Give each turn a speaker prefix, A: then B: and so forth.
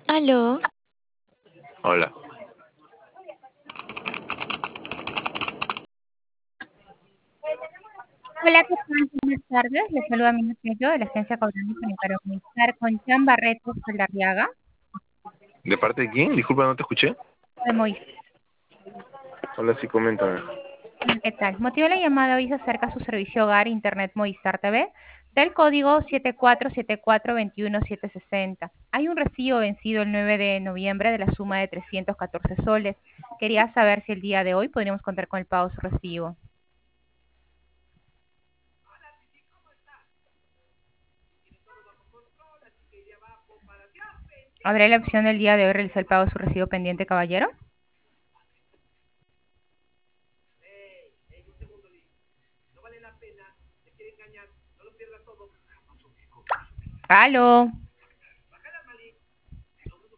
A: Aló,
B: Hola.
A: hola, ¿qué tal? Buenas tardes. Les saluda mi nombre yo de la agencia Cobramiento para comunicar con Jan Barretos Saldarriaga
B: ¿De parte de quién? Disculpa, no te escuché.
A: de Mois.
B: Hola, sí, coméntame.
A: ¿Qué tal? Motivo de la llamada hoy se acerca a su servicio hogar Internet Movistar TV del código 747421-760. Hay un recibo vencido el 9 de noviembre de la suma de 314 soles. Quería saber si el día de hoy podríamos contar con el pago de su recibo. ¿Habrá la opción del día de hoy realizar el pago de su recibo pendiente, caballero? ¿Aló?